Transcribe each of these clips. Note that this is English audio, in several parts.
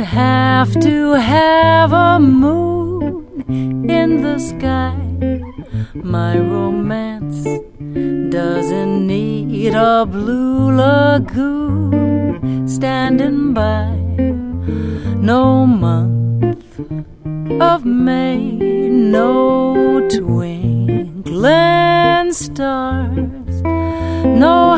have to have a moon in the sky. My romance doesn't need a blue lagoon standing by. No month of May, no twinkling stars, no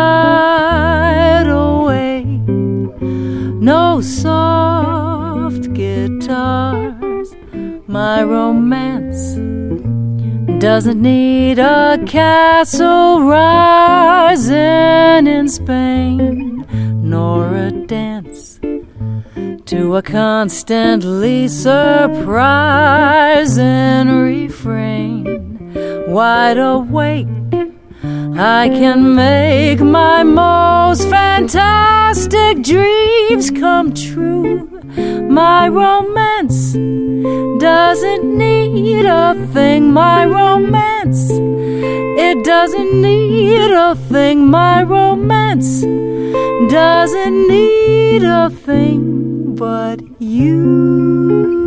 hideaway, no soft guitars. My romance doesn't need a castle rising in Spain, nor a dance to a constantly surprising refrain. Wide awake, I can make my most fantastic dreams come true. My romance doesn't need a thing. My romance, it doesn't need a thing. My romance doesn't need a thing but you.